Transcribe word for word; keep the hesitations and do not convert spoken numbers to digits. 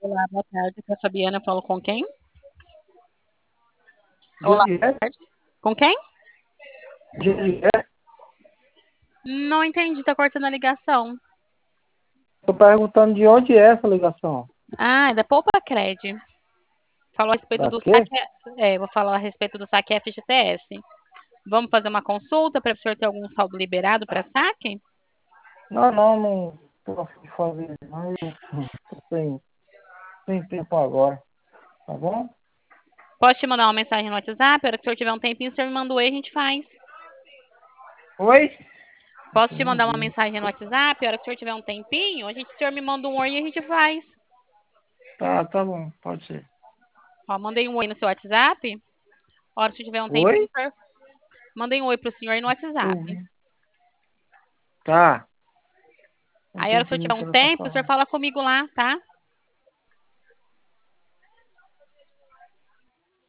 Olá, boa tarde. Aqui é a Fabiana, falo com quem? De Olá, onde boa é? tarde. Com quem? De onde é? Não entendi, tá cortando a ligação. Tô perguntando de onde é essa ligação. Ah, é da Poupa Cred. Falou a respeito Da do quê? saque. É, vou falar a respeito do saque F G T S. Vamos fazer uma consulta para o senhor ter algum saldo liberado para saque? Não, não, não tô a fim de fazer. Não, eu hum, tô sem, sem tempo agora. Tá bom? Posso te mandar uma mensagem no WhatsApp? A hora que o senhor tiver um tempinho, o senhor me manda um oi, a gente faz. Oi? Posso te mandar uma Entendi. mensagem no WhatsApp? A hora que o senhor tiver um tempinho, a gente, o senhor me manda um oi e a gente faz. Tá, tá bom, pode ser. Ó, mandei um oi no seu WhatsApp. A hora que o senhor tiver um Oi? tempinho, o senhor... mandei um oi pro senhor aí no WhatsApp. Ouvi. Tá. Não Aí, a tô hora que o senhor tiver entendendo o um que ela tá tempo, o senhor falando. fala comigo lá, tá?